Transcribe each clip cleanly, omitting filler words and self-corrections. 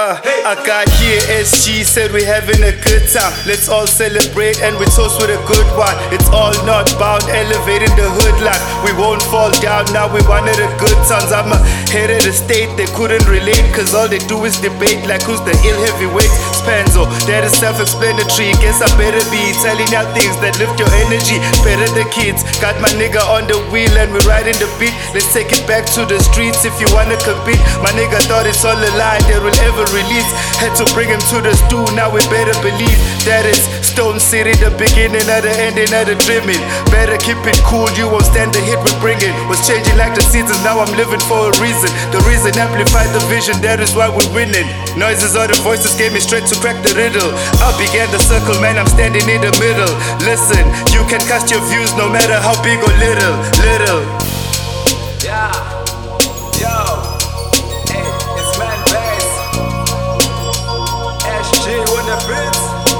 I got here, SG said we're having a good time. Let's all celebrate and we toast with a good one. It's all not bound, elevating the hood line. We won't fall down, now we wanted a good times. I'm a head of the state, they couldn't relate, cause all they do is debate like who's the ill heavyweight. Spanzo, that is self-explanatory. Guess I better be telling y'all things that lift your energy. Better the kids, got my nigga on the wheel and we riding the beat. Let's take it back to the streets if you wanna compete. My nigga thought it's all a lie that we'll ever release. Had to bring him to the stool, now we better believe that it's Stone City, the beginning of the ending of the dreaming. Better keep it cool, you won't stand the hit we're bringing. Was changing like the seasons, now I'm living for a reason. The reason amplified the vision, that is why we're winning. Noises or the voices gave me straight to crack the riddle. I began the circle, man, I'm standing in the middle. Listen, you can cast your views no matter how big or little. Yeah, yo, hey, it's Man Bass, SG on the beats.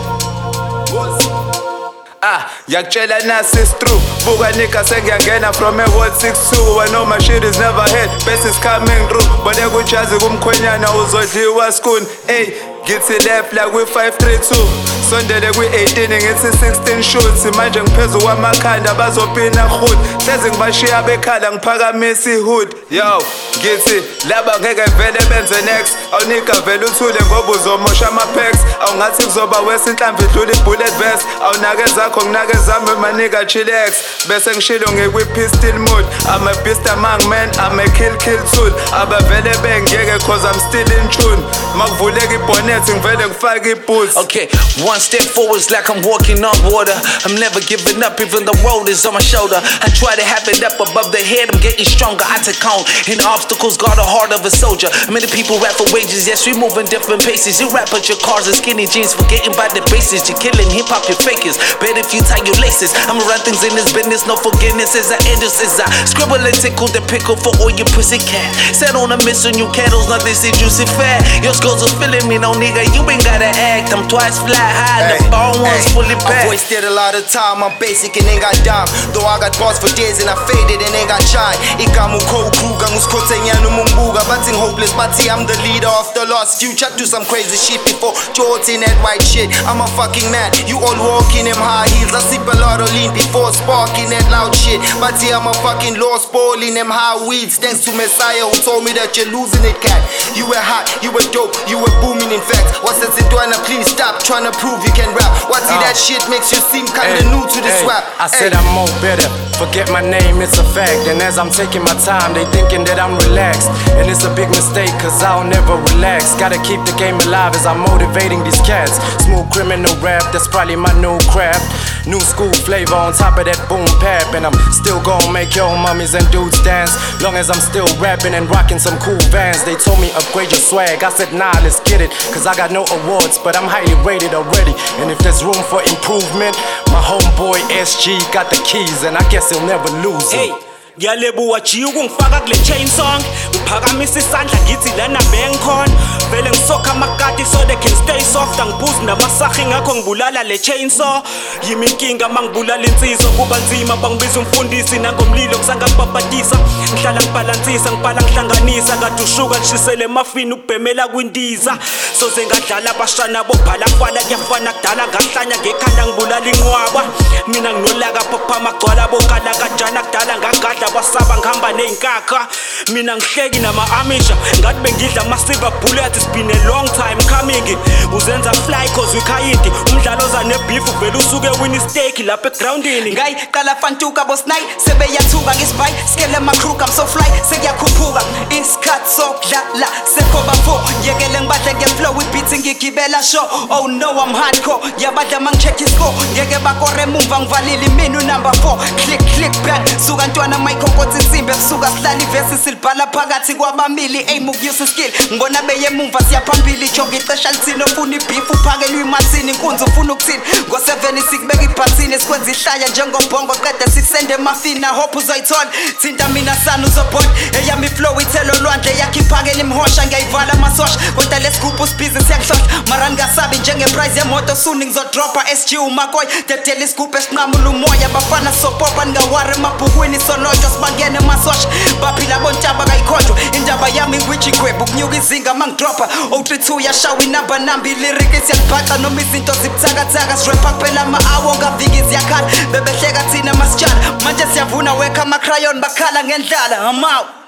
Yakutshela nasi is true. Buka nika sengiyangena from a World 6-2. I know my shit is never hit, best is coming through. But ekujazi kumkhwenyana uzodliwa spoon. Hey, githi left like we 5-3-2. Sondele kwi-18 ngithi 16 shoots. Manje ngiphezu kwamakhanda bazopina hood. Hlezi ngibashiya bekhala ngiphakamisa ihood. Yo, githi laba ngeke vele benze next. Awunika vele uthule ngoba uzomosha ama-packs. Awungathi kuzoba west inhlamvu idlula i-bullet vest. Awunake zakho nginake zami manika chillax. Bese ngishilo ngikwi-pistol mood. I'm a beast among men, I'm a kill tool. Abavele bengeke cause I'm still in tune. Makuvuleka ibonnet ngivele ngifake i-boots. Okay, one step forward is like I'm walking on water. I'm never giving up even the road is on my shoulder. I try to have it up above the head, I'm getting stronger. I take on in obstacles, got a heart of a soldier. Many people rap for wages, yes, we move in different paces. You rap at your cars and skinny jeans, forgetting about the basics. You're killing hip-hop, you're fakers. Bet if you tie your laces, I'ma run things in this business, no forgiveness as I end this as I scribble and tickle the pickle for all your pussy cat. Set on a mission, you kettles, not this is juicy fat. Your skulls are feeling me, no nigga, you ain't gotta act. I'm twice fly high, the ball one's fully packed. I wasted a lot of time, I'm basic and ain't got dime. Though I got bars for days and I faded and ain't got shine. Ikamu Kruger, muskotenyanu mumbuga, batting hopeless, batty, I'm the leader of the lost future. Do some crazy shit before Jordan that white shit. I'm a fucking man, you all walking them high heels. I sip a lot of lean before sparking that loud shit. But yeah, I'm a fucking lost ball in them high weeds. Thanks to Messiah who told me that you're losing it, cat. You were hot, you were dope, you were booming in fact. What's that in doing? Please stop trying to prove you can rap. What's that shit makes you seem kinda new to this rap. I said I'm more better, forget my name, it's a fact. And as I'm taking my time, they thinking that I'm relaxed. And it's a big mistake, cause I'll never relax. Gotta keep the game alive as I'm motivating these cats. Smooth criminal rap, that's probably my new craft. New school flavor on top of that boom bap. And I'm still gon' make your mummies and dudes dance. Long as I'm still rapping and rocking some cool Vans. They told me upgrade your swag, I said nah, let's get it. Cause I got no awards, but I'm highly rated already. And if there's room for improvement, my homeboy SG got the keys, and I guess he'll never lose it. Hey, ngiyalebuka G ukungifaka kule chain song. Ngiphakamisa isandla ngithi lana bengikhona. Vele ngisokha amakati so they can stay soft. Angibhuzi namasahi ngakho ngibulala le chainsaw. Yimi inkinga mangibulala insizwa kuba nzima bangibiza umfundisi nangomlilo kusangabhabhatisa. Ngihlala ngibalansisa ngibhala ngihlanganisa kade ushuka kushisele muffin ubhemela kwindiza. Soze ngadlala abashana bobhala fala kuyafana kudala ngahlanya ngekhanda ngibulala inqwaba. Mina nginolaka phapha amagcwala bokala kanjana kudala ngagadla basaba ngihamba nezinkakha. Mina ngihleki nama-amisha ngathi bengidla ama-silver bullet. It's been a long time coming. Uzenza fly cause wikhayidi umdlalo oza nebeef vele usuke win steak lapha egroundini. Ngayi qala fantuka boss night sebeyathuka ngisibhayi skele makruka I'm so fly sekuyakhuphuka isikhathi sokudlala sekhoba 4 yekele ngibadle ngeflow ibeats ngigibela show. Oh no I'm hardcore yabadla mangicheck iscore ngeke bakore emumva ngivalile imini number 4 click back suka ntwana mayikhonkotha isimbe suka sihlala ivesi silibhala phakathi kwabamili aim ukuse skill ngibona beye emumva siyaphambili jonke ixesha lithini ofuna ibeef uphakelwe imathini inkunzi ufuna ukuthini ngo7 sikubeka ibhathini sikwenza ihlaya njengobhongo qede sikusende emafini hope uzoyithola thinta mina sana uzobona eyami flow ithelo lwandle yakhiphakela imhosha ngiyayivala amasosha kodwa lesigubhu usibhizi siyakuhlohla mara ngingasabi njenge-prize yemoto suni ngizodropha SG umakoy dedela isigubhu esinqamula umoya bafana sopopa ningawari emabhukwini sonotsho sibangene emasosha baphila bontaba kayikhonjwa indaba yami which igweb ukunyuka izinga mangidropha 032 yashawa inamba namba iliriki siyalibhaxa noma izinto zibuthakathaka sirapha kuphela ama-awo ngaviki ziyakhala bebehleka thina masitshana manje siyavuna wekha ama-crayon bakhala ngendlala amawu